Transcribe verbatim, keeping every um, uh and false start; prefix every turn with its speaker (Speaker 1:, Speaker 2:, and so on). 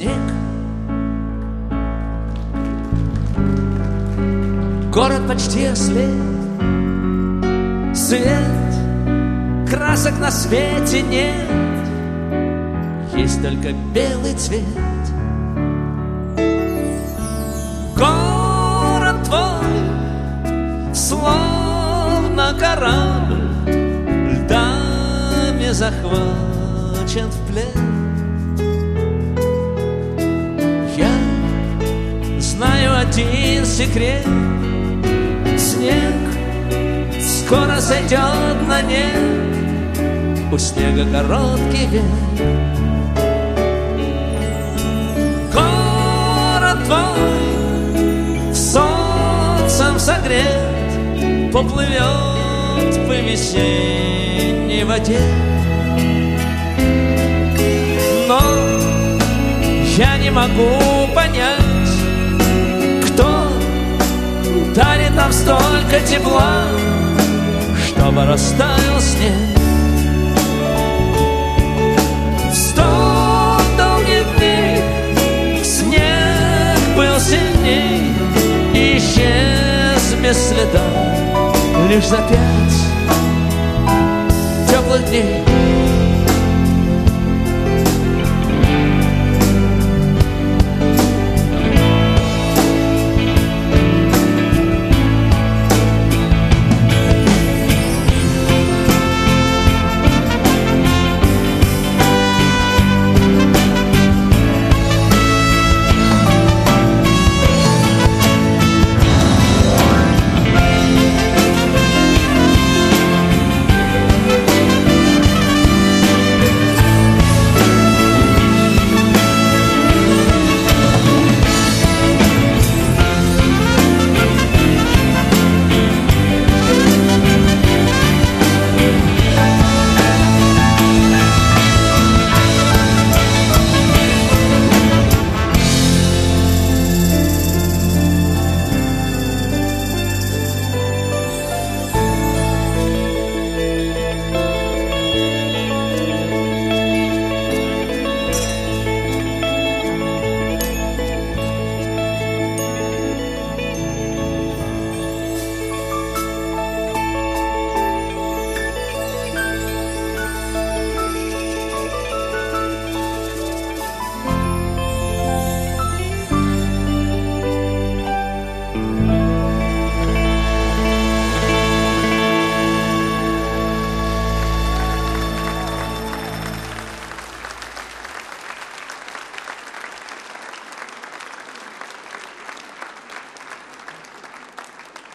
Speaker 1: снег. Город почти ослеп, свет, красок на свете нет, есть только белый цвет. Город твой, словно корабль, льдами захвачен в плен. Я знаю один секрет: снег скоро сойдет на нет, у снега короткий век. Город твой солнцем согрет, поплывет по весенней воде. Но я не могу понять, кто дарит нам столько тепла, чтобы растаял снег. В сто долгих дней снег был сильней и исчез без следа. Лишь за пять теплых дней